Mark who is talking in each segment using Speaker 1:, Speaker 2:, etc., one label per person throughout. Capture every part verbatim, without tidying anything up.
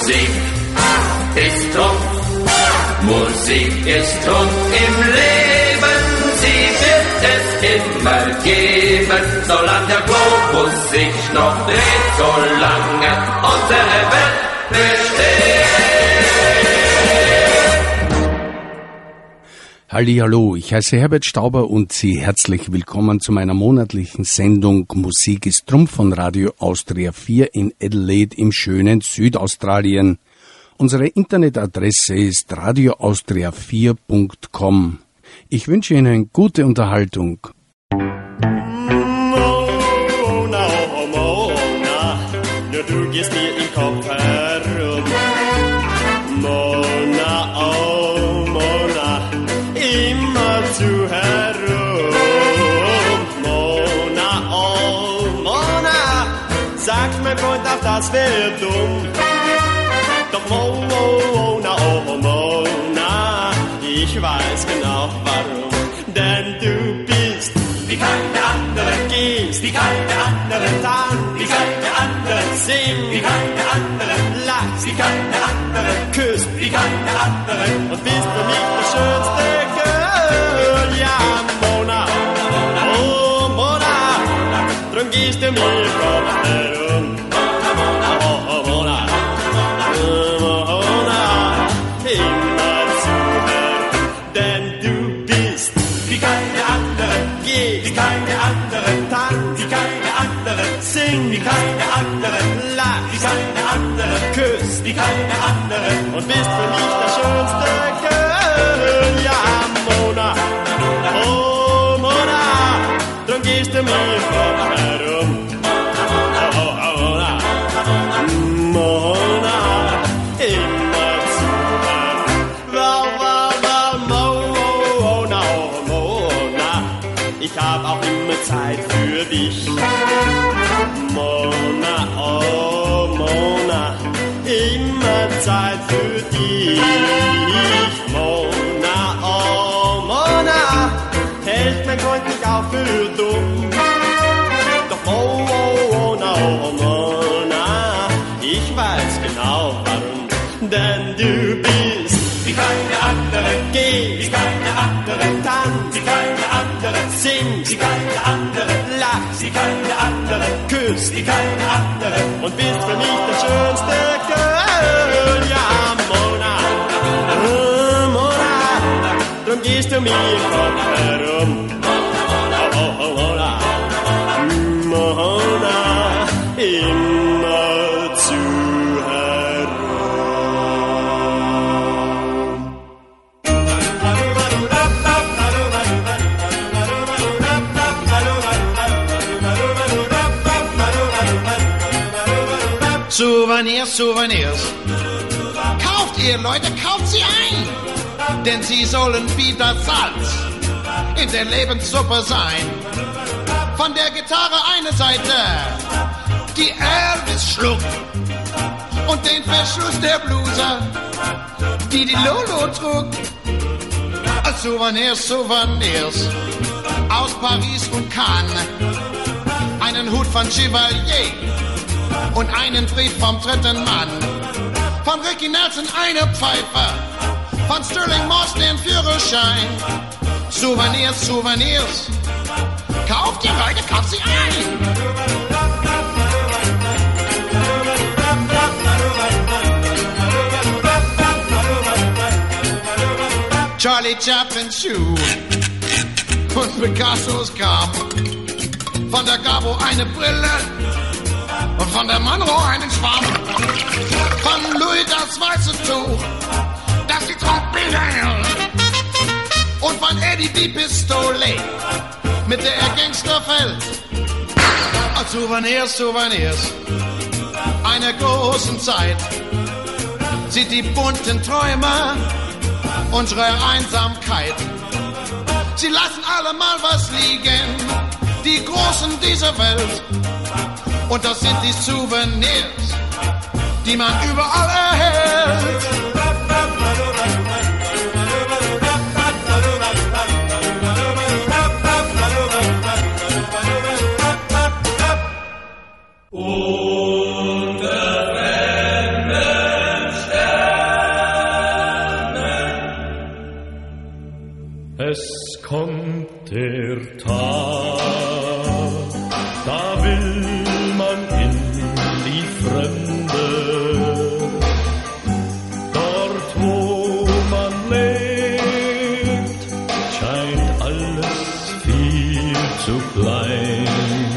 Speaker 1: Musik ist Trumpf, Musik ist Trumpf im Leben, sie wird es immer geben, solange der Globus sich noch dreht, solange unsere Welt besteht.
Speaker 2: Hallihallo, ich heiße Herbert Stauber und Sie herzlich willkommen zu meiner monatlichen Sendung Musik ist Trumpf von Radio Austria vier in Adelaide im schönen Südaustralien. Unsere Internetadresse ist radio austria vier punkt com. Ich wünsche Ihnen gute Unterhaltung.
Speaker 3: Mona, oh Mona, nur du gehst mir im Kopf herum. Mona, oh Mona, immer zu herum. Mona, oh Mona, sagt mein Freund auch, das wär dumm. Doch Mona, oh Mona, ich weiß genau warum. Denn du bist wie keine andere, gehst wie keine andere, tanzt wie keine andere, singst wie keine andere, lachst wie keine andere, küsst wie keine andere und bist für mich das schönste Girl. Ja, Mona, oh Mona, drum gehst du mir im Kopf herum. Oh, oh Mona, Mona, immer zu hören, denn du bist wie keine andere, gehst wie keine andere, tanzt wie keine andere, singst wie keine andere, lachst wie keine andere, küsst wie keine andere und bist für mich das schönste Girl. Ja, Mona, oh Mona, drum gehst du mir im Kopf herum. Oh, oh, oh, Mona, Mona, immer zu hören. Wow, wow, wow, Mona, oh Mona, ich hab auch immer Zeit für dich. Mona, oh Mona, immer Zeit für dich. Mona, oh Mona, hält mein Freund mich auch für dumm. Doch Mona, oh Mona, ich weiß genau warum. Denn du bist wie keine andere, gehst wie keine andere, tanzt wie keine andere, singst wie keine andere, lachst wie keine andere, küsst wie keine andere und bist für mich das schönste Girl. Ja, Mona, oh, Mona, drum gehst du mir im Kopf herum. Oh, oh, oh, Mona, Mona, immer zu herum.
Speaker 4: Souvenirs, Souvenirs. Kauft ihr, Leute, kauft sie ein. Denn sie sollen wie das Salz in der Lebenssuppe sein. Von der Gitarre eine Seite, die Elvis schluckt. Und den Verschluss der Bluse, die die Lolo trug. Souvenirs, Souvenirs. Aus Paris und Cannes. Einen Hut von Chevalier. Und einen Brief vom dritten Mann. Von Ricky Nelson eine Pfeife. Von Sterling Moss den Führerschein. Souvenirs, Souvenirs. Kauft ihr, Leute, kauft sie ein. Charlie Chaplin's Schuh und Picassos Kamm. Von der Gabo eine Brille. Und von der Monroe einen Schwamm. Von Louis das weiße Tuch, das die Trompete hält. Und von Eddie die Pistole, mit der er Gangster fällt. Als Souvenirs, Souvenirs, einer großen Zeit. Sieht die bunten Träume, unsere Einsamkeit. Sie lassen alle mal was liegen, die Großen dieser Welt. Und das sind die Souvenirs, die man überall erhält.
Speaker 1: Unter Fremden
Speaker 5: Es kommt der Tag, da will man in die Fremde, dort wo man lebt, scheint alles viel zu klein.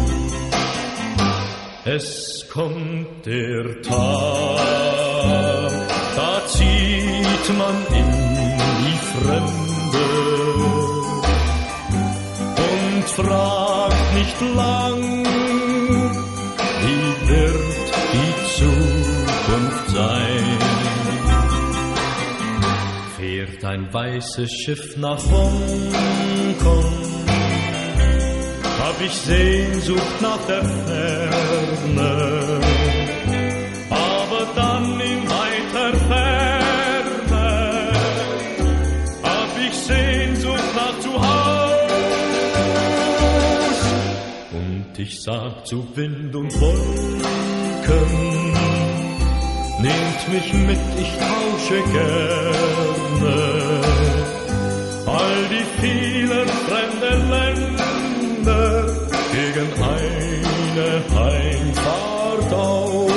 Speaker 5: Es kommt der Tag, da zieht man in die Fremde und fragt nicht lang, wie wird die Zukunft sein. Fährt ein weißes Schiff nach Hongkong, hab ich Sehnsucht nach der Ferne, aber dann in weiter Ferne hab ich Sehnsucht nach zu Haus. Und ich sag zu Wind und Wolken, nehmt mich mit, ich tausche gerne all die vielen fremden Länder gegen eine Heimfahrt aus.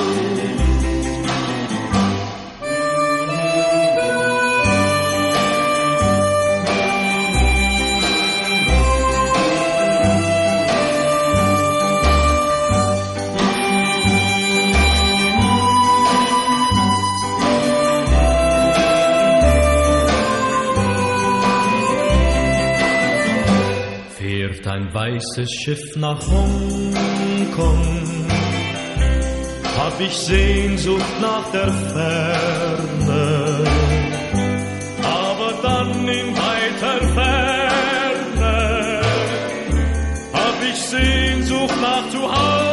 Speaker 5: Ein weißes Schiff nach Hongkong, hab ich Sehnsucht nach der Ferne, aber dann in weiter Ferne hab ich Sehnsucht nach zu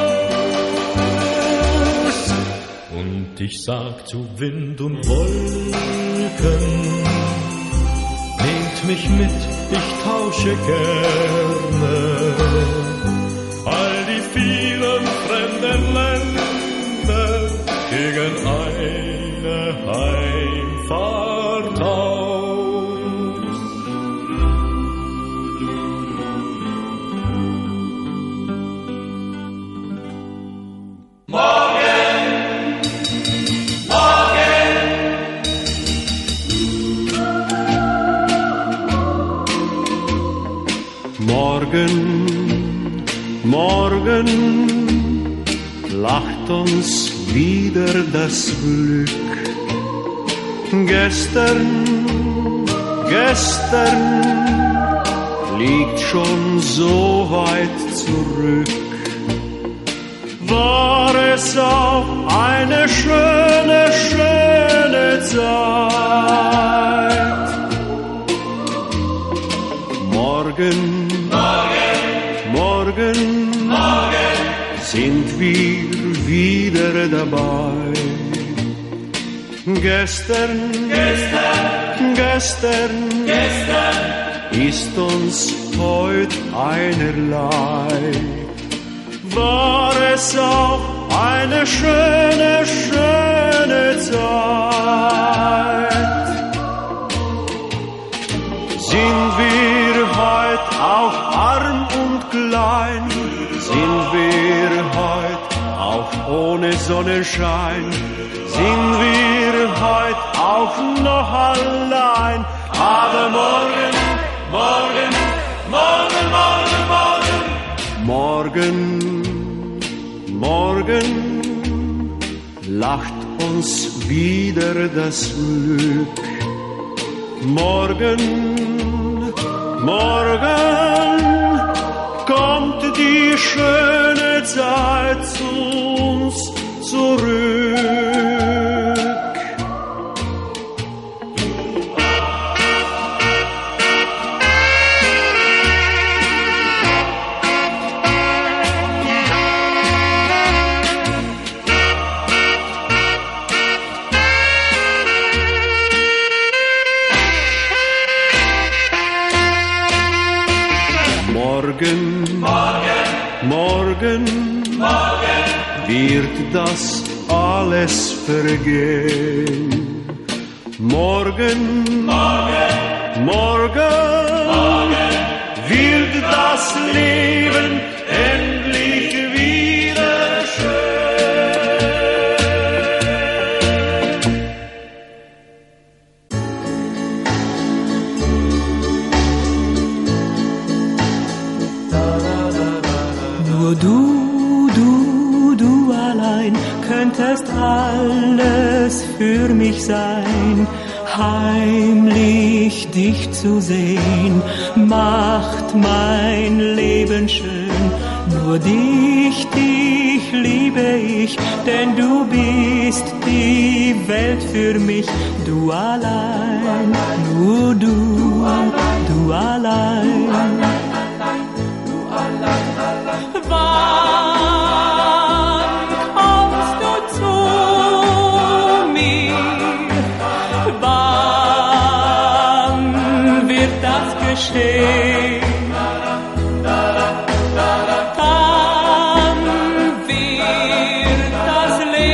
Speaker 5: Haus. Und ich sag zu Wind und Wolken, nehmt mich mit, ich tausche gerne all die vielen fremden Länder gegen eine Heimfahrt aus.
Speaker 1: Morgen, morgen,
Speaker 3: Morgen, morgen lacht uns wieder das Glück. Gestern, gestern liegt schon so weit zurück. War es auch eine schöne, schöne Zeit. Morgen, Morgen, morgen sind wir wieder dabei. Gestern, gestern, gestern, gestern ist uns heut einerlei. War es auch eine schöne, schöne Zeit. Sind wir heut auch arm und klein, sind wir heut auch ohne Sonnenschein, sind wir heut auch noch allein. Aber morgen, morgen, morgen, morgen, morgen, morgen lacht uns wieder das Glück. Morgen, morgen kommt die schöne Zeit zu uns zurück. Morgen, morgen, morgen, morgen wird das alles vergehen. Morgen, morgen, morgen,
Speaker 5: das Leben endlich wieder schön.
Speaker 6: Nur du, du, du allein könntest alles für mich sein. Heimlich dich zu sehen, macht mein Leben schön. Nur dich, dich liebe ich, denn du bist die Welt für mich. Du allein, nur du, du allein. Wann kommst du zu mir? Wann wird das geschehen? Dann wird das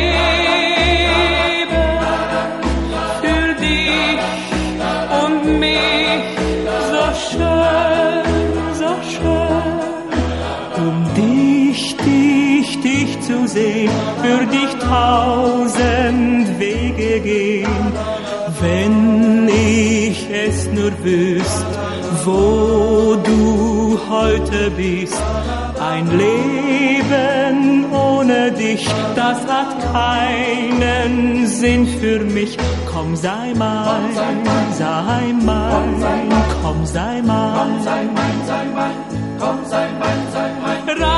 Speaker 6: Leben für dich und mich so schön, so schön. Um dich, dich, dich zu sehen, für dich tausend Wege gehen. Wenn ich es nur wüsst, wo du heute bist. Ein Leben ohne dich, das hat keinen Sinn für mich. Komm, sei mein, sei mein, komm, sei mein, komm, sei mein, sei mein, komm, sei mein, sei mein.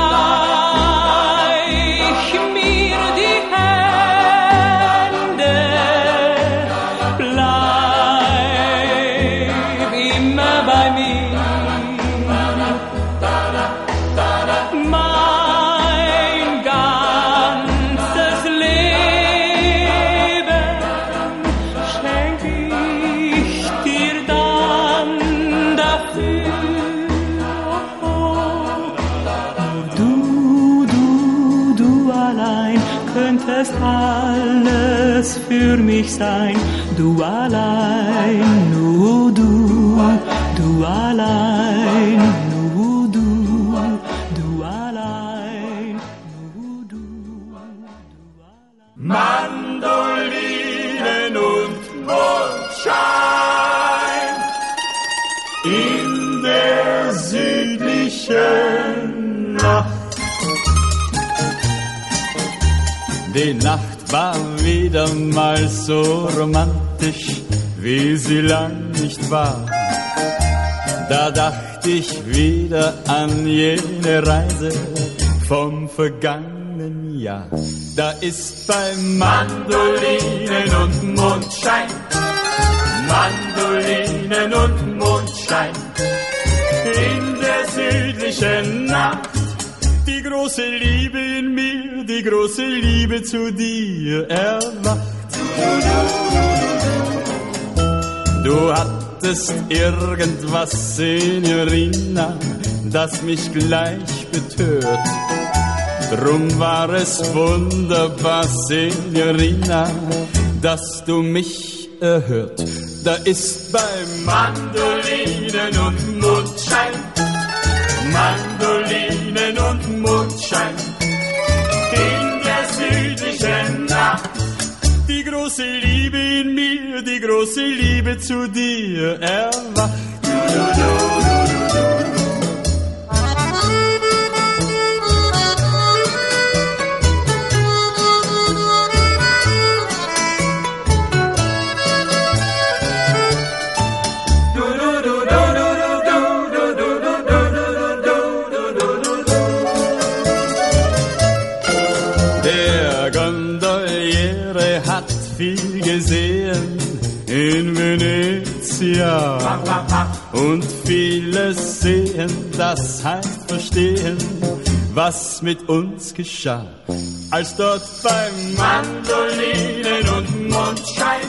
Speaker 6: Reich mir die Hände, bleib immer bei mir. Mein ganzes Leben schenk ich dir dann dafür. Du, du, du allein könntest alles für mich sein. Du allein, nur du, du allein, nur du, du allein, nur du, du allein.
Speaker 5: Mandolinen und Mondschein in der südlichen Nacht. Die Nacht war wieder mal so romantisch, wie sie lang nicht war. Da dachte ich wieder an jene Reise vom vergangenen Jahr. Da ist bei Mandolinen und Mondschein, Mandolinen und Mondschein in der südlichen Nacht. Die große Liebe in mir, die große Liebe zu dir erwacht. Du hattest irgendwas, Signorina, das mich gleich betört. Drum war es wunderbar, Signorina, dass du mich erhört. Da ist bei Mandolinen und Mondschein, Mandolinen und Mondschein in der südlichen Nacht. Die große Liebe in mir, die große Liebe zu dir erwacht. Viel gesehen in Venezia und vieles sehen, das heißt verstehen, was mit uns geschah. Als dort bei Mandolinen und Mondschein,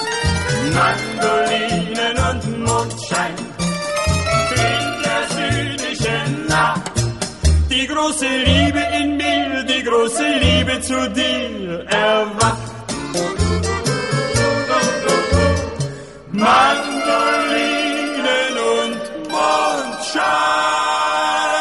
Speaker 5: Mandolinen und Mondschein in der südlichen Nacht, die große Liebe in mir, die große Liebe zu dir erwacht. Mandolinen und Mondschein.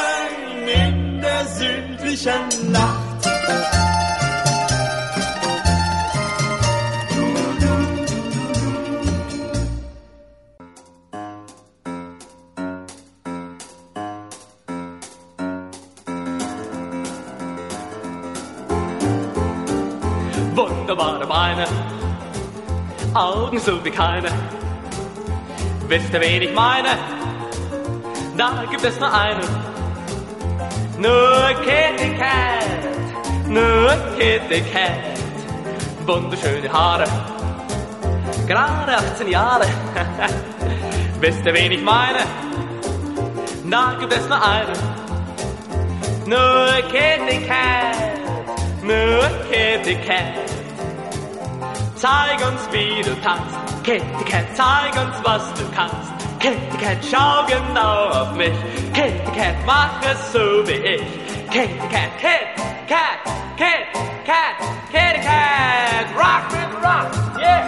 Speaker 6: meine Augen so wie keine. Wisst ihr, wen ich meine? Da gibt es nur einen. Nur Kitty Cat, nur Kitty Cat. Wunderschöne Haare, gerade achtzehn Jahre. Wisst ihr, wen ich meine? Da gibt es nur einen. Nur Kitty Cat, nur Kitty Cat. Zeig uns, wie du tanzt. Kitty Cat, zeig uns, was du kannst. Kitty Cat, schau genau auf mich. Kitty Cat, mach es so wie ich. Kitty Cat, Kitty Cat, Kitty Cat, Kitty Cat. Rock and rock, yeah.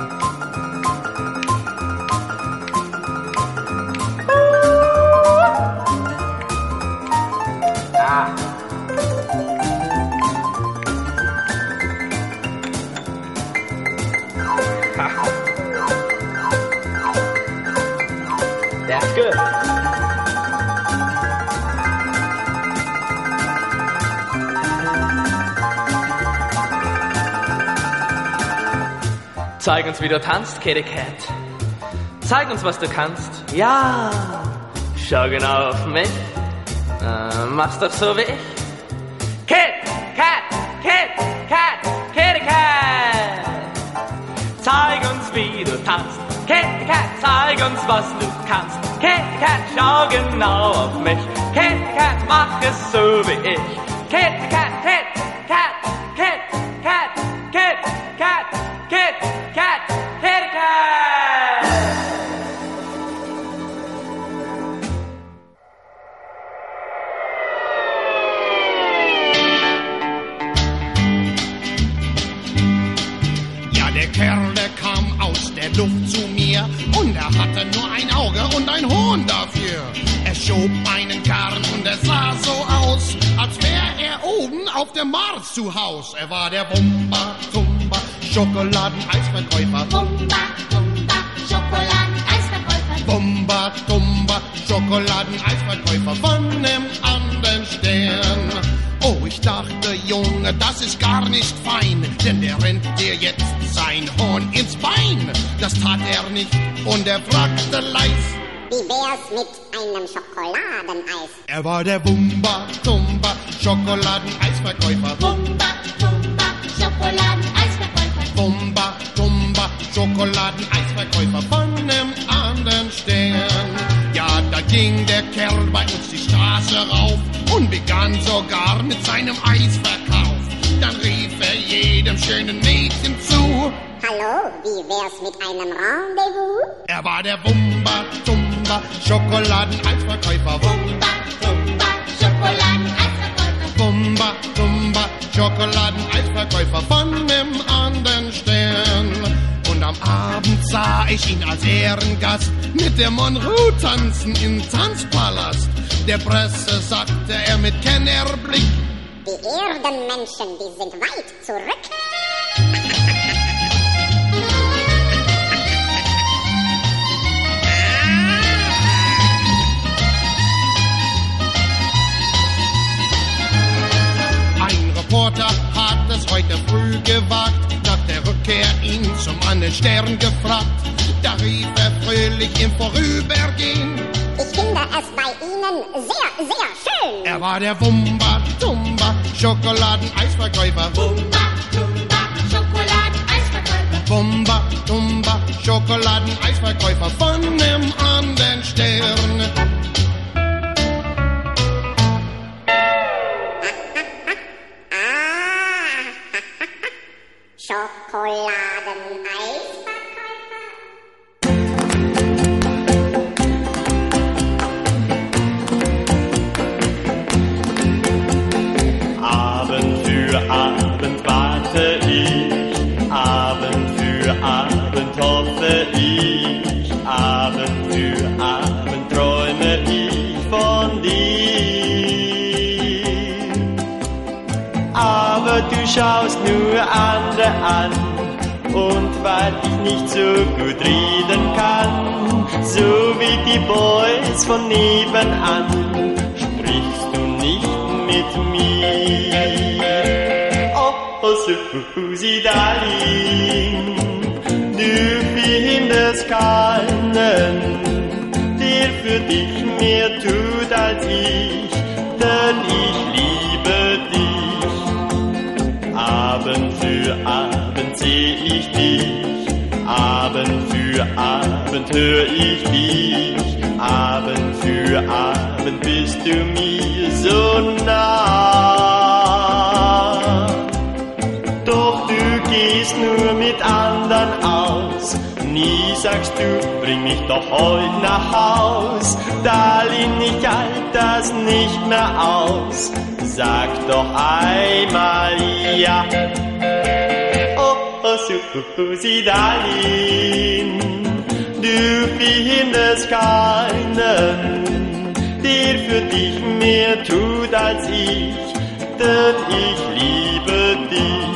Speaker 6: Ah. That's good. Zeig uns, wie du tanzt, Kitty Cat. Zeig uns, was du kannst. Ja, schau genau auf mich. Äh, mach's doch so wie ich. Kit, Cat, Kit, Cat, Kitty Cat. Zeig uns, wie du tanzt. Kitty Cat, zeig uns, was du kannst. Kitty Cat, schau genau auf mich. Kitty Cat, mach es so wie ich. Kitty Cat, Kit, Cat, Kit, Cat, Kit, Cat, Kit, Cat, Kitty Cat.
Speaker 4: Ja, der Kerl, der kam aus der Luft zu mir und er hatte nur ein Auge und ein Horn dafür. Er schob einen Karren und er sah so aus, als wäre er oben auf dem Mars zu Haus. Er war der Wumba, Tumba, Schokoladeneisverkäufer.
Speaker 7: Wumba, Wumba, Schokoladeneisverkäufer.
Speaker 4: Wumba, Tumba, Schokoladeneisverkäufer von nem anderen Stern. Oh, ich dachte, Junge, das ist gar nicht fein, denn der rennt dir jetzt sein Horn ins Bein. Das tat er nicht und er fragte leis:
Speaker 7: Wie wär's mit einem Schokoladeneis?
Speaker 4: Er war der Wumba, Tumba, Schokoladeneisverkäufer.
Speaker 7: Wumba, Wumba, Schokoladeneisverkäufer.
Speaker 4: Wumba, Tumba, Schokoladeneisverkäufer von nem anderen Stern. Ja, da ging der Kerl bei uns die Straße rauf und begann sogar mit seinem Eisverkauf. Dann rief er jedem schönen Mädchen zu:
Speaker 7: Hallo, wie wär's mit einem Rendezvous?
Speaker 4: Er war der Wumba, Tumba, Schokoladeneisverkäufer.
Speaker 7: Wumba, Wumba, Schokoladeneisverkäufer.
Speaker 4: Wumba, Tumba, Schokoladeneisverkäufer von nem anderen Stern. Und am Abend sah ich ihn als Ehrengast mit der Monroe tanzen im Tanzpalast. Der Presse sagte er mit Kennerblick:
Speaker 7: Die Erdenmenschen, die sind weit zurück.
Speaker 4: Ein Reporter hat es heute früh gewagt, nach der Rückkehr ihn zum anderen Stern gefragt. Da rief er fröhlich im Vorübergehen:
Speaker 7: Ich finde es bei Ihnen sehr, sehr schön.
Speaker 4: Er war der Wumba, Tumba, Schokoladeneisverkäufer.
Speaker 7: Wumba, Wumba, Schokoladeneisverkäufer.
Speaker 4: Wumba, Tumba, Schokoladeneisverkäufer von nem anderen Stern.
Speaker 7: Schokoladeneisverkäufer.
Speaker 5: Abend für Abend warte ich, Abend für Abend hoffe ich, Abend für Abend träume ich von dir. Aber du schaust nur andere an, und weil ich nicht so gut reden kann, so wie die Boys von nebenan, sprichst du nicht mit mir. Ob
Speaker 3: oh Susi, darling, du findest keinen, der für dich mehr tut als ich, denn ich liebe dich. Abend für Abend seh ich dich, Abend für Abend hör ich dich, Abend für Abend bist du mir so nah. Doch du gehst nur mit anderen aus, nie sagst du, bring mich doch heut nach Haus. Darling, ich halt das nicht mehr aus, sag doch einmal ja. Oh, oh Susi, darling, du findest keinen, der für dich mehr tut als ich, denn ich liebe dich.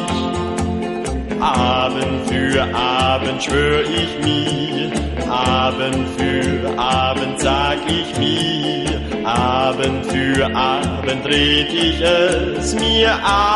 Speaker 3: Abend für Abend schwör ich mir, Abend für Abend sag ich mir, Abend für Abend red ich es mir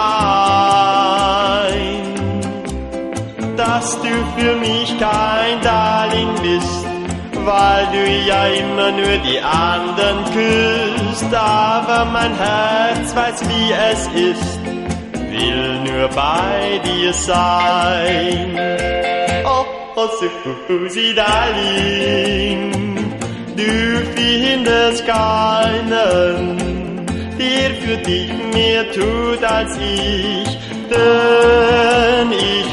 Speaker 3: ein, dass du für mich kein Darling bist, weil du ja immer nur die anderen küsst, aber mein Herz weiß, wie es ist, will nur bei dir sein. Oh, oh Susi, darling, du findest keinen, der für dich mehr tut als ich, denn ich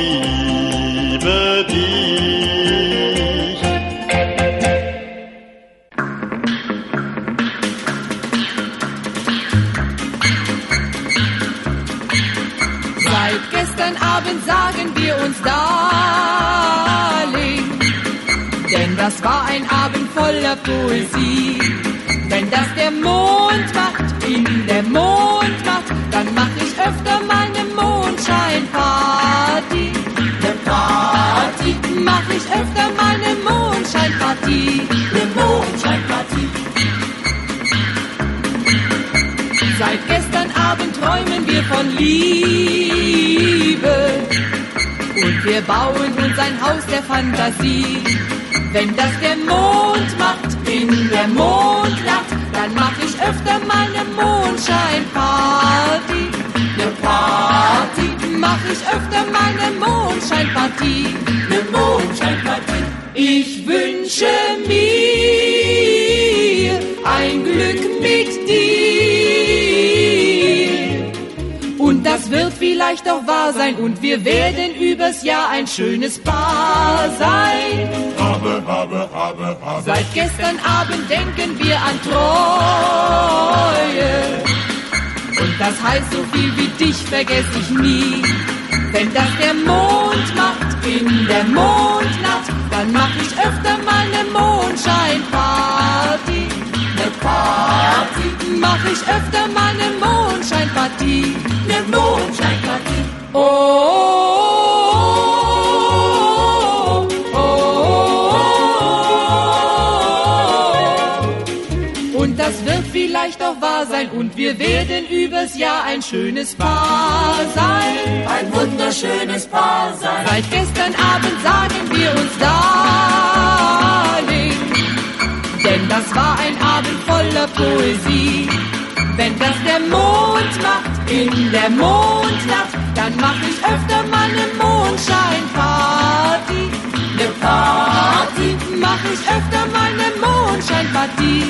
Speaker 3: liebe dich.
Speaker 8: Seit gestern Abend sagen wir uns Darling, denn das war ein Abend voller Poesie. Wenn das der Mond macht, in der Mond macht, dann mach ich öfter meine Mondscheinparty. Ne Party, mach ich öfter meine Mondscheinparty. Ne Mondscheinparty. Seit gestern Abend träumen wir von Liebe und wir bauen uns ein Haus der Fantasie. Wenn das der Mond macht, in der Mondnacht, dann mach ich öfter meine Mondscheinparty. Ne Party, mach ich öfter meine Mondscheinparty. Ne Mondscheinparty. Ich wünsche mir ein Glück mit dir. Und das wird vielleicht auch wahr sein und wir werden übers Jahr ein schönes Paar sein.
Speaker 9: Habe, habe, habe, habe.
Speaker 8: Seit gestern Abend denken wir an Treue. Und das heißt, so viel wie dich vergess ich nie. Wenn das der Mond macht, in der Mondnacht, dann mach ich öfter meine Mondscheinparty. Ne Party, mach ich öfter meine Mondscheinparty. Ne Mondscheinparty. Oh, oh, oh, oh. Und das wird vielleicht auch wahr sein und wir werden übers Jahr ein schönes Paar sein.
Speaker 9: Ein wunderschönes Paar sein.
Speaker 8: Seit gestern Abend sagen wir uns Darling, denn das war ein Abend voller Poesie. Wenn das der Mond macht, in der Mondnacht, dann mach ich öfter meine Mondscheinparty. Ne Party, mach ich öfter meine Mondscheinparty.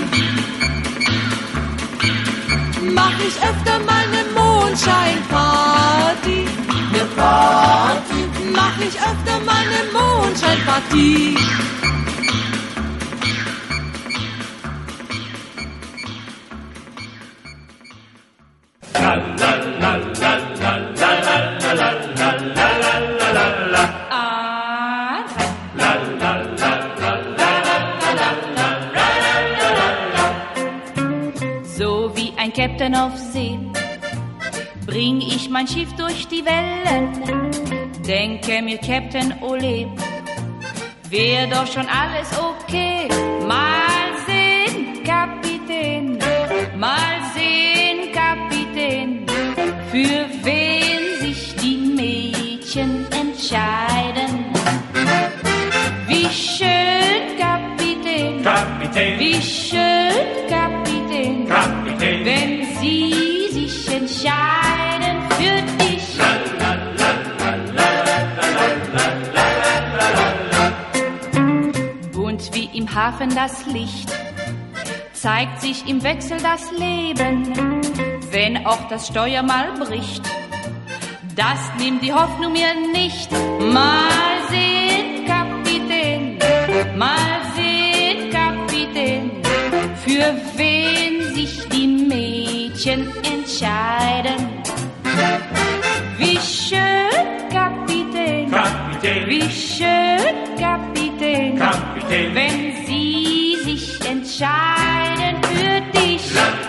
Speaker 8: Mach ich öfter meine Mondscheinparty. Ne Party, mach ich öfter meine Mondscheinparty.
Speaker 1: La la la la la la la la la la la la. La la la la la la.
Speaker 10: So wie ein Captain auf See bring ich mein Schiff durch die Wellen. Denke mir, Captain, ole, wär doch schon alles okay. Mal sehen, Kapitän, mal sehen, Kapitän, für wen sich entscheiden für dich. Bunt wie im Hafen das Licht, zeigt sich im Wechsel das Leben, wenn auch das Steuer mal bricht. Das nimmt die Hoffnung mir nicht. Mal sehen, Kapitän, mal sehen, Kapitän, für wen sich die Mädchen entscheiden. Wie schön, Kapitän,
Speaker 1: Kapitän,
Speaker 10: wie schön, Kapitän,
Speaker 1: Kapitän,
Speaker 10: wenn sie sich entscheiden für dich.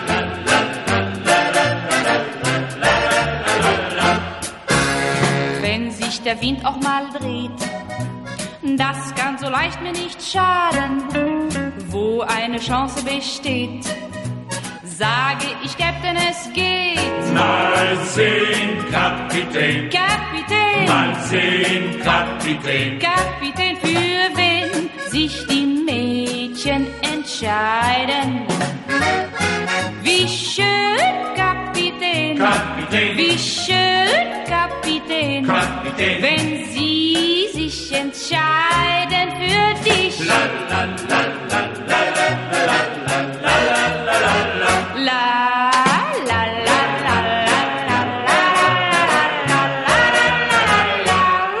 Speaker 10: Wenn sich der Wind auch mal dreht, das kann so leicht mir nicht schaden. Wo eine Chance besteht, sage ich, Captain, es geht.
Speaker 1: Mal sehen, Kapitän,
Speaker 10: Kapitän,
Speaker 1: mal sehen, Kapitän,
Speaker 10: Kapitän, für wen sich die Mädchen entscheiden. Wie schön, Kapitän,
Speaker 1: Kapitän,
Speaker 10: wie schön, Kapitän,
Speaker 1: Kapitän,
Speaker 10: wenn sie sich entscheiden für dich.
Speaker 1: la la la la la la la la la la la.
Speaker 10: La la la la la la la.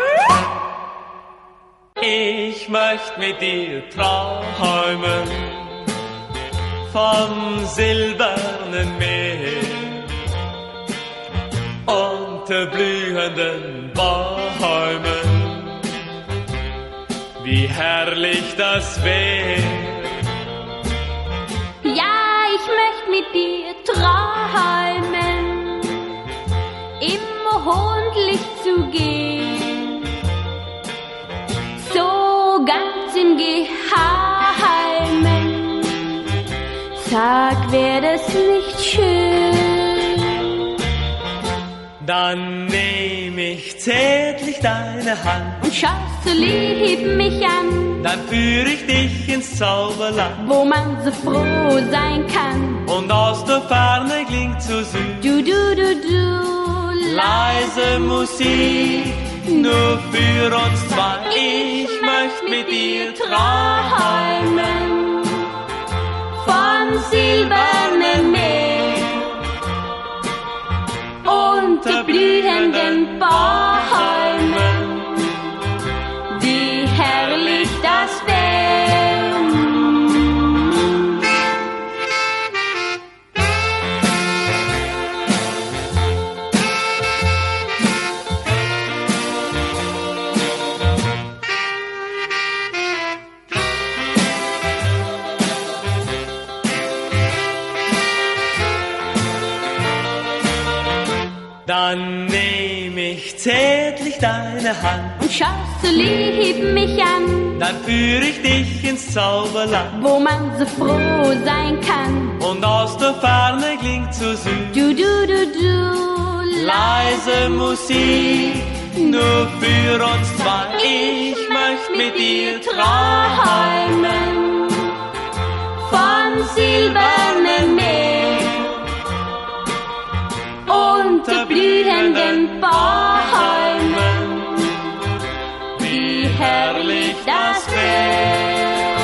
Speaker 6: Ich möcht mit dir träumen vom silbernen Meer unter blühenden Bäumen. Wie herrlich das wär.
Speaker 11: Ja, ich möcht mit dir träumen, im Mondlicht zu gehen, so ganz im Geheimen. Sag, wär das nicht schön?
Speaker 6: Dann nehm ich zärtlich deine Hand
Speaker 11: Und schaust so lieb mich an,
Speaker 6: dann führ ich dich ins Zauberland,
Speaker 11: wo man so froh sein kann.
Speaker 6: und aus der Ferne klingt so süß
Speaker 11: Du, du, du, du,
Speaker 6: leise Musik, nur für uns zwei. Ich möcht mit dir träumen
Speaker 11: vom silbernen Meer unter blühenden Bäumen. Wie herrlich das wär.
Speaker 6: Dann nehm ich zärtlich deine Hand
Speaker 11: Und schaust so lieb mich an,
Speaker 6: dann führ ich dich ins Zauberland,
Speaker 11: wo man so froh sein kann.
Speaker 6: und aus der Ferne klingt so süß
Speaker 11: Du, du, du, du,
Speaker 6: leise Musik, nur für uns zwei. Ich möcht mit dir träumen
Speaker 11: vom silbernen Meer unter blühenden Bäumen.
Speaker 6: wie herrlich das wär.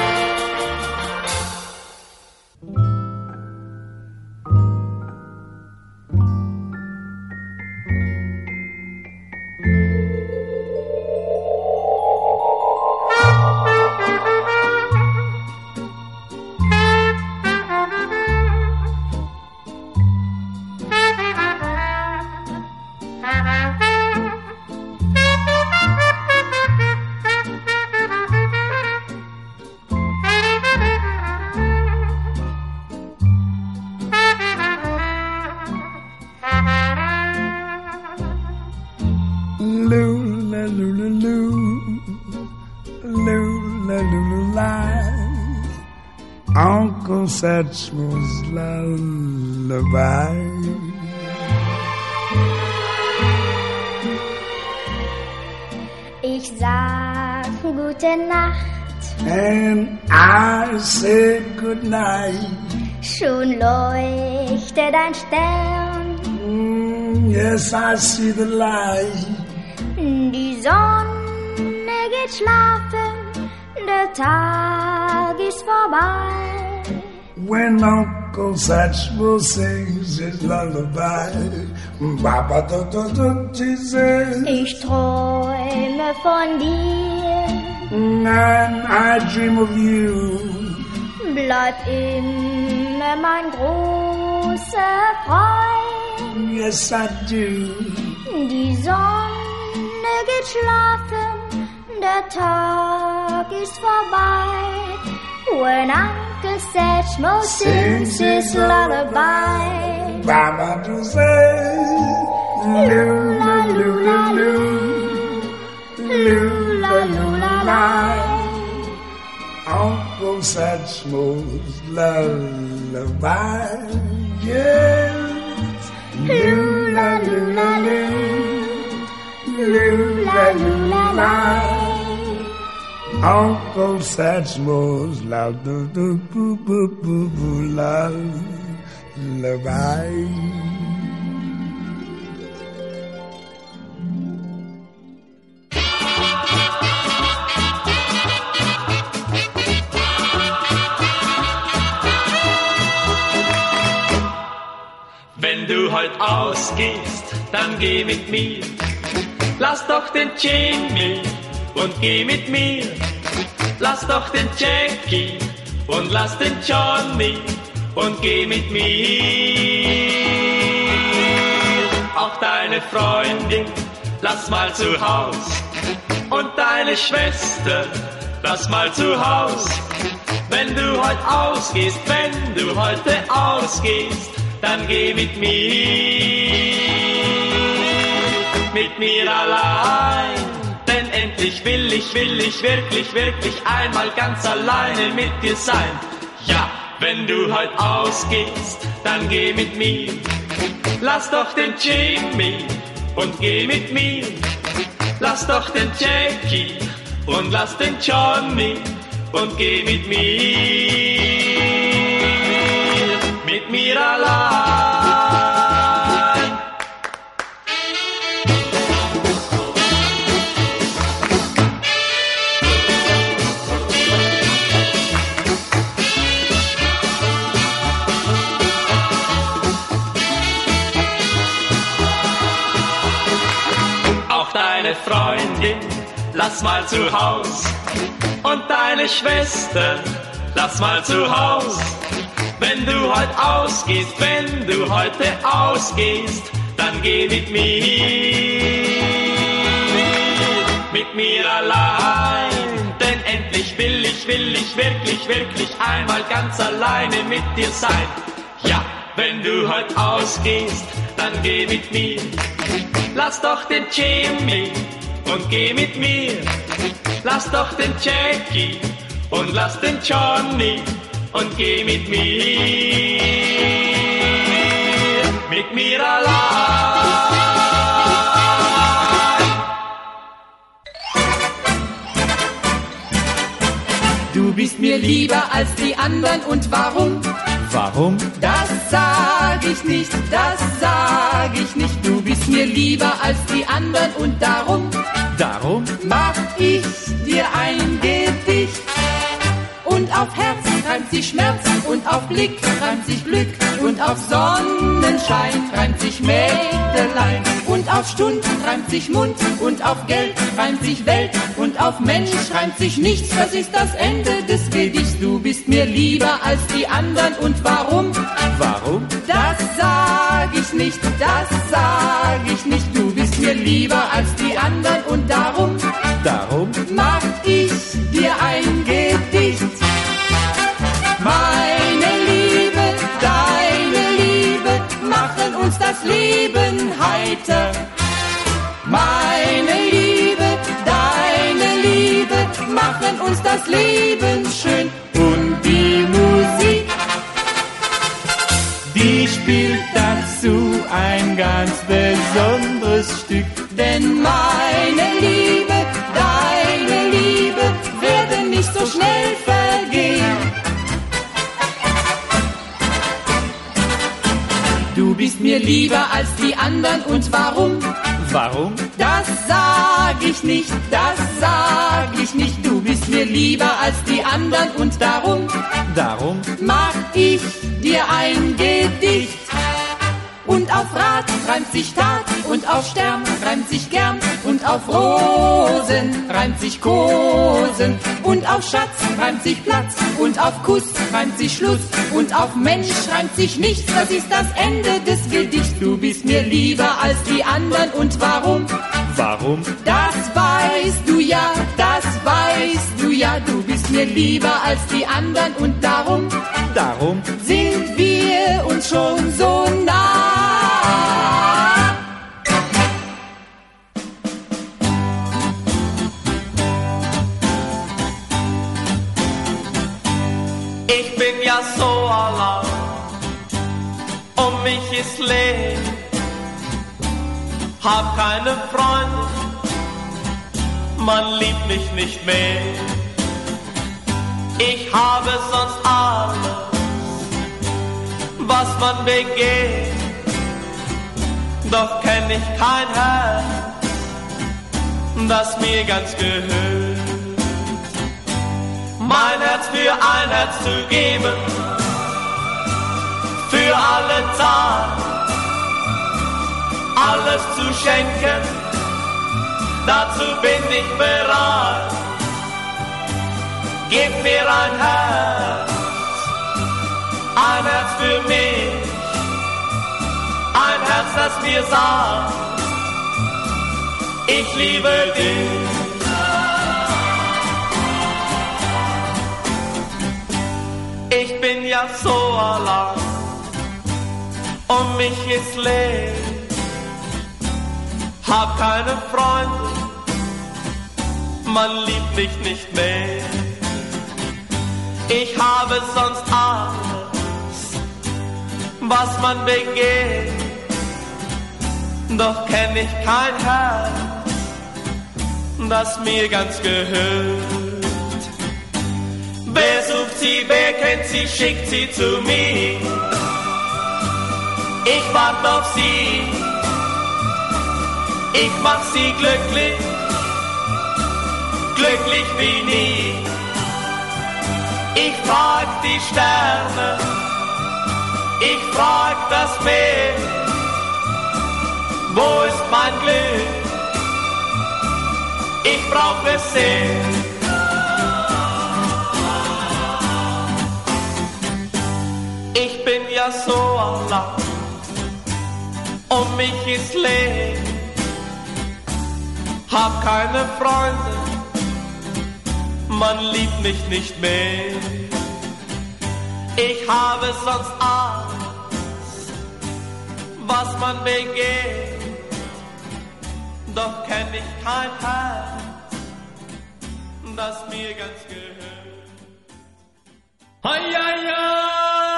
Speaker 12: Uncle Satchmel's lullaby.
Speaker 13: Ich sag gute Nacht,
Speaker 12: And I said good night.
Speaker 13: schon leuchtet ein Stern.
Speaker 12: Yes, I see the light.
Speaker 13: Die Sonne geht schlafen, der Tag ist vorbei.
Speaker 12: When Uncle Satchel sings his lullaby, Baba do do do, she says,
Speaker 13: ich träume von dir,
Speaker 12: and I dream of you.
Speaker 13: Bleib immer mein großer Freund.
Speaker 12: Yes, I do.
Speaker 13: Die Sonne geht schlafen, der Tag ist vorbei. When Uncle Satchmo sings his lullaby,
Speaker 12: Baba do say, lula lula loo, lula lula la. Uncle Satchmo's lullaby, yes, lula lula loo, lula lula la. Uncle Satchmo's lullaby.
Speaker 6: Wenn du heut ausgehst, dann geh mit mir. Lass doch den Jimmy und geh mit mir. Lass doch den Jackie und lass den Johnny und geh mit mir. Auch deine Freundin, lass mal zu Haus. Und deine Schwester, lass mal zu Haus. Wenn du heut ausgehst, wenn du heute ausgehst, dann geh mit mir, mit mir allein. Denn endlich will ich, will ich wirklich, wirklich einmal ganz alleine mit dir sein. Ja, wenn du heut ausgehst, dann geh mit mir. Lass doch den Jimmy und geh mit mir. Lass doch den Jackie und lass den Johnny und geh mit mir. Mit mir allein. Auch deine Freundin, lass mal zu Haus. Und deine Schwester, lass mal zu Haus. Wenn du heut ausgehst, wenn du heute ausgehst, dann geh mit mir, mit mir allein. Denn endlich will ich, will ich wirklich, wirklich einmal ganz alleine mit dir sein. Ja, wenn du heut ausgehst, dann geh mit mir. Lass doch den Jimmy und geh mit mir. Lass doch den Jackie und lass den Johnny und geh mit mir, mit mir allein.
Speaker 8: Du bist mir lieber als die anderen und warum?
Speaker 5: Warum?
Speaker 8: Das sag ich nicht, das sag ich nicht. Du bist mir lieber als die anderen und darum,
Speaker 5: darum
Speaker 8: mach ich dir ein Gedicht. Und auf Herz reimt sich Schmerz und auf Blick reimt sich Glück und auf Sonnenschein reimt sich Mägdelein und auf Stund reimt sich Mund und auf Geld reimt sich Welt und auf Mensch reimt sich nichts. Das ist das Ende des Gedichts. Du bist mir lieber als die anderen und warum?
Speaker 5: Warum?
Speaker 8: Das sag ich nicht, das sag ich nicht. Du bist mir lieber als die anderen und darum,
Speaker 5: darum
Speaker 8: mach ich dir ein Gedicht. Meine Liebe, deine Liebe machen uns das Leben heiter. Meine Liebe, deine Liebe machen uns das Leben schön. Und die Musik, die spielt dazu ein ganz besonderes Stück. Denn meine Liebe, deine Liebe werden nicht so schnell vergehen. Du bist mir lieber als die anderen anderen und warum?
Speaker 5: Warum?
Speaker 8: Das sag ich nicht, das sag ich nicht. Du bist mir lieber als die anderen und darum,
Speaker 5: darum
Speaker 8: mach ich dir ein Gedicht. Und auf Rad reimt sich Tat und auf Stern reimt sich gern und auf Rosen reimt sich Kosen und auf Schatz reimt sich Platz und auf Kuss reimt sich Schluss und auf Mensch reimt sich nichts. Das ist das Ende des Gedichts. Du bist mir lieber als die anderen und warum?
Speaker 5: Warum?
Speaker 8: Das weißt du ja, das weißt du ja. Du bist mir lieber als die anderen und darum,
Speaker 5: darum
Speaker 8: sind wir uns schon so nah.
Speaker 6: Ich bin ja so allein, um mich ist leer, hab keine Freunde, man liebt mich nicht mehr. Ich habe sonst alles, was man begehrt, doch kenn ich kein Herz, das mir ganz gehört. Mein Herz für ein Herz zu geben, für alle Zeit, alles zu schenken, dazu bin ich bereit. Gib mir ein Herz, ein Herz für mich, ein Herz, das mir sagt, ich liebe dich. Ich bin ja so allein, um mich ist leer, hab keine Freunde, man liebt mich nicht mehr. Ich habe sonst alles, was man begehrt, doch kenn ich kein Herz, das mir ganz gehört. Wer sucht sie, wer kennt sie, schickt sie zu mir. Ich wart auf sie, ich mach sie glücklich, glücklich wie nie. Ich frag die Sterne, ich frag das Meer, wo ist mein Glück? Ich brauch es sehr. Ich bin ja so allein, um mich ist leer, hab keine Freunde, man liebt mich nicht mehr. Ich habe sonst alles, was man begehrt, doch kenn ich kein Herz, das mir ganz gehört. Hei, hei, hei.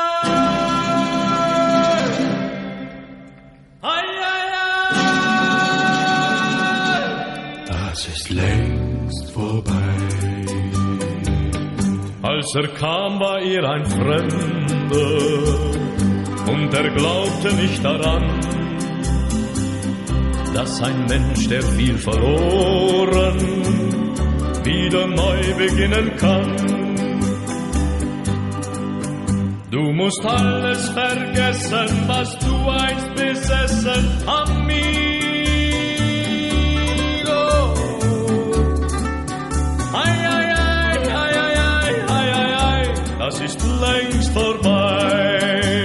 Speaker 1: Das ist längst vorbei.
Speaker 5: Als er kam, war er ein Fremder und er glaubte nicht daran, dass ein Mensch, der viel verloren, wieder neu beginnen kann. Du musst alles vergessen, was du einst besessen, amigo. Ei, ei, ei, ei, ei, ei, ei, ei, ei, das ist längst vorbei.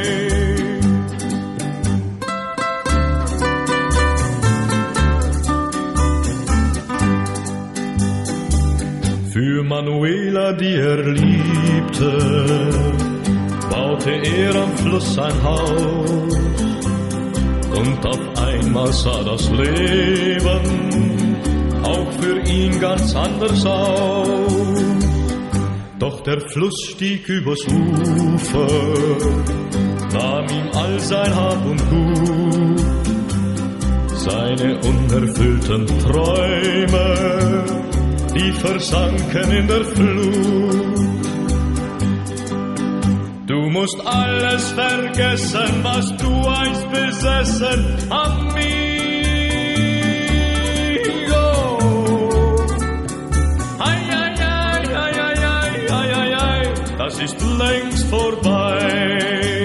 Speaker 5: Für Manuela, die er liebte, baute er am Fluss ein Haus und auf einmal sah das Leben auch für ihn ganz anders aus. Doch der Fluss stieg übers Ufer, nahm ihm all sein Hab und Gut, seine unerfüllten Träume, die versanken in der Flut. Du musst alles vergessen, was du einst besessen, amigo. Ei, ei, ei, ei, ei, ei, ei, ei, ei, das ist längst vorbei.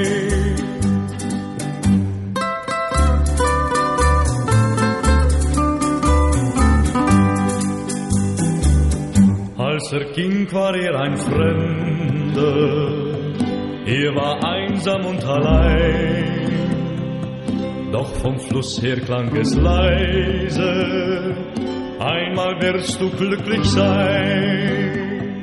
Speaker 5: Als er ging, war er ein Fremder, er war einsam und allein. Doch vom Fluss her klang es leise, einmal wirst du glücklich sein.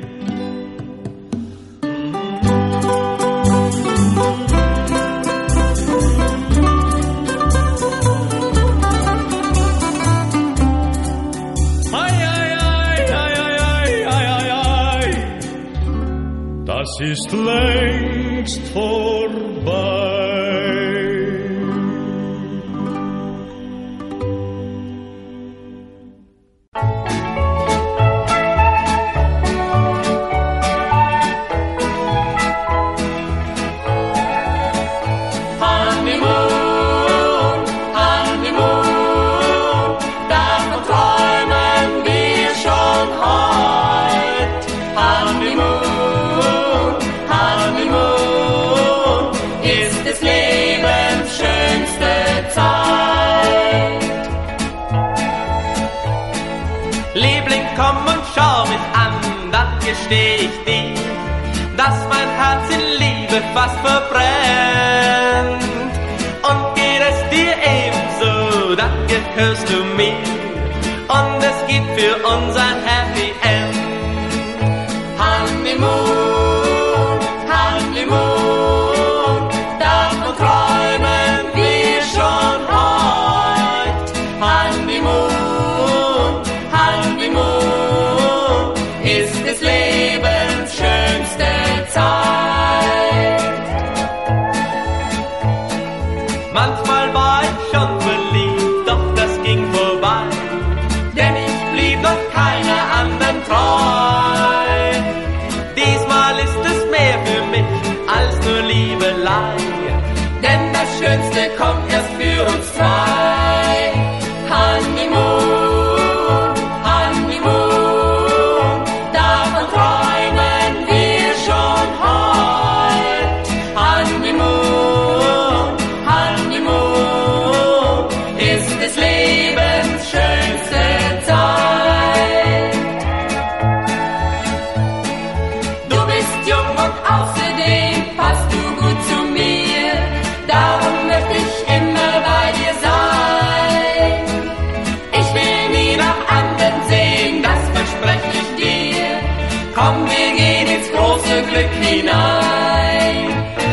Speaker 5: Das ist längst vorbei.
Speaker 6: Honeymoon, Honeymoon, davon träumen wir schon heut. Honeymoon, Honeymoon ist des Lebens schönste Zeit. Liebling, komm und schau mich an, dann gesteh ich dir, dass mein Herz in Liebe fast verbrennt. Und geht es dir ebenso, dann gehörst du mir, und es gibt für uns ein Happy End. Honeymoon, Honeymoon, davon träumen wir schon heut. Honeymoon, Honeymoon ist des Lebens schönste Zeit. Manchmal war ich schon verliebt, doch das ging vorbei, denn ich blieb doch keiner anderen treu. Diesmal ist es mehr für mich als nur Liebelei, denn das Schönste kommt erst für uns zwei. Honeymoon, Honeymoon, davon träumen wir schon heut. Honeymoon, Honeymoon ist des Lebens schönste Zeit. Du bist jung und außerdem passt du gut zu mir, darum möchte ich immer bei dir sein. Ich will nie nach anderen sehen, das verspreche ich dir. Komm, wir gehen ins große Glück hinein.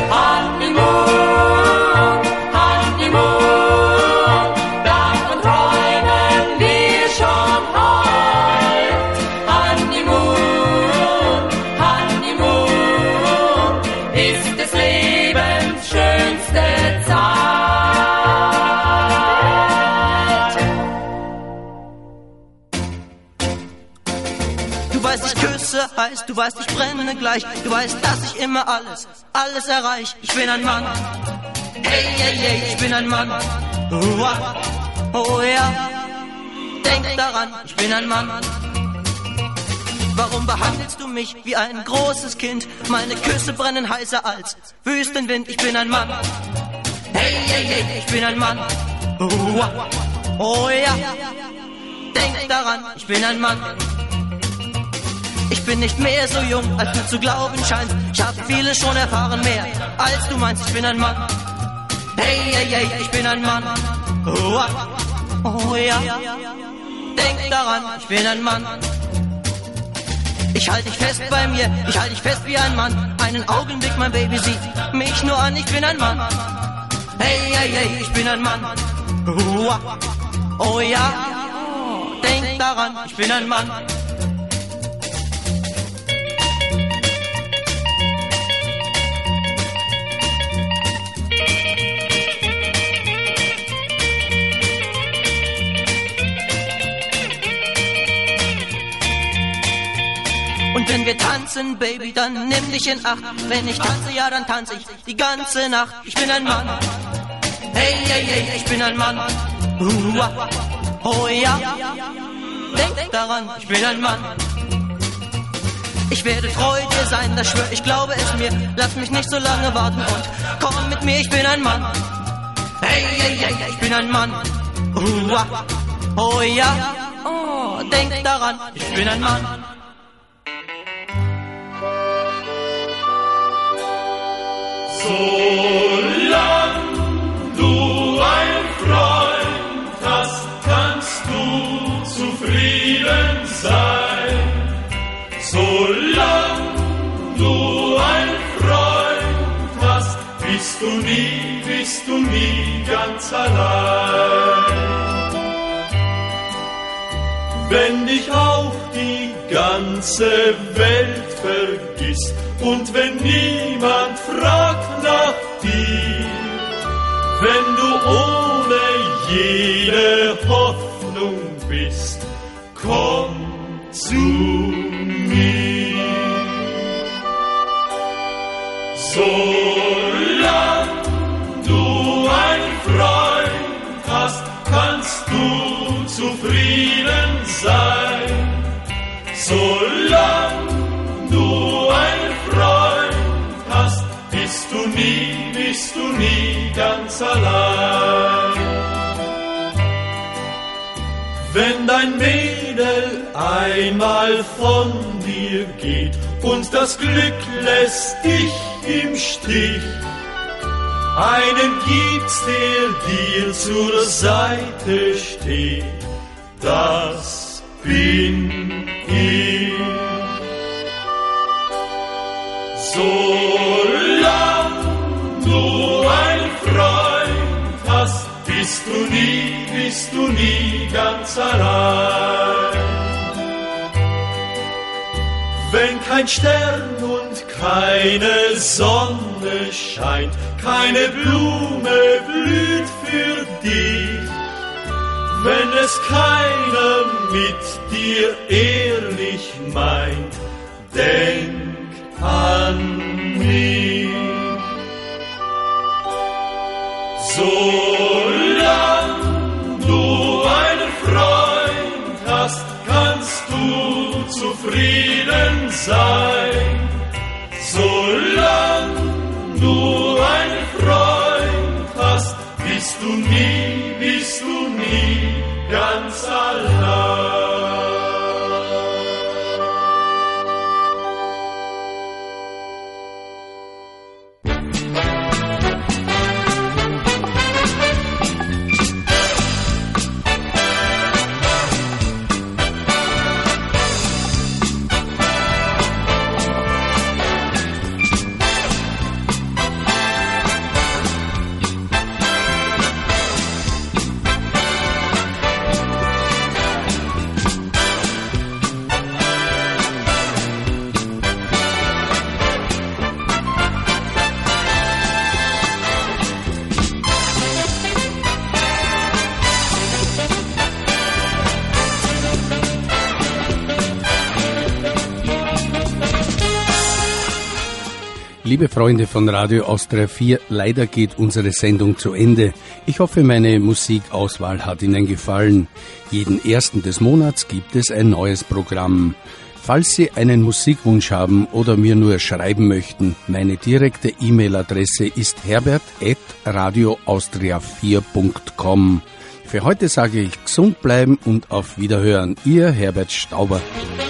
Speaker 6: Honeymoon, Honeymoon, davon träumen wir schon heut. Honeymoon, Honeymoon ist des Lebens schönste Zeit.
Speaker 14: Du weißt, ich küsse heiß, du weißt, ich brenne gleich. Du weißt, dass ich immer alles, alles erreich. Ich bin ein Mann, hey, hey, hey, ich bin ein Mann. Uah. Oh ja, denk daran, ich bin ein Mann. Warum behandelst du mich wie ein großes Kind? Meine Küsse brennen heißer als Wüstenwind. Ich bin ein Mann, hey, hey, hey, ich bin ein Mann. Uah. Oh ja, denk daran, ich bin ein Mann. Ich bin nicht mehr so jung, als du zu glauben scheinst. Ich hab vieles schon erfahren, mehr als du meinst. Ich bin ein Mann, hey, hey, hey, ich bin ein Mann. Oh, oh ja, denk daran, ich bin ein Mann. Ich halte dich fest bei mir, ich halte dich fest wie ein Mann. Einen Augenblick, mein Baby sieht mich nur an. Ich bin ein Mann, hey, hey, hey, ich bin ein Mann. Oh, oh ja, denk daran, ich bin ein Mann. Und wenn wir tanzen, Baby, dann nimm dich in Acht. Wenn ich tanze, ja, dann tanze ich die ganze Nacht. Ich bin ein Mann. Hey, hey, hey, ich bin ein Mann. Uah. Oh ja, denk daran, ich bin ein Mann. Ich werde treu dir sein, das schwör ich, glaube es mir. Lass mich nicht so lange warten und komm mit mir, ich bin ein Mann. Hey, hey, hey, ich bin ein Mann. Uah. Oh ja, oh, denk daran, ich bin ein Mann.
Speaker 1: Solang du ein Freund hast, kannst du zufrieden sein. Solang du ein Freund hast, bist du nie, bist du nie ganz allein. Wenn dich auch die ganze Welt vergisst und wenn niemand fragt nach dir, wenn du ohne jede Hoffnung bist, komm zu mir. Solang du ein Freund hast, kannst du zufrieden sein. Solang du ein Freund hast, bist du nie, bist du nie ganz allein. Wenn dein Mädel einmal von dir geht und das Glück lässt dich im Stich, einen gibt's, der dir zur Seite steht, das bin ich. Solang du ein Freund hast, bist du nie, bist du nie ganz allein. Wenn kein Stern und keine Sonne scheint, keine Blume blüht für dich, wenn es keiner mit dir ehrlich meint, denk an mich. Solang du einen Freund hast, kannst du zufrieden sein. Solang du einen Freund hast, bist du nie, bist du nie ganz allein.
Speaker 2: Liebe Freunde von Radio Austria vier, leider geht unsere Sendung zu Ende. Ich hoffe, meine Musikauswahl hat Ihnen gefallen. Jeden ersten des Monats gibt es ein neues Programm. Falls Sie einen Musikwunsch haben oder mir nur schreiben möchten, meine direkte E-Mail-Adresse ist herbert at radio austria vier punkt com. Für heute sage ich gesund bleiben und auf Wiederhören. Ihr Herbert Stauber.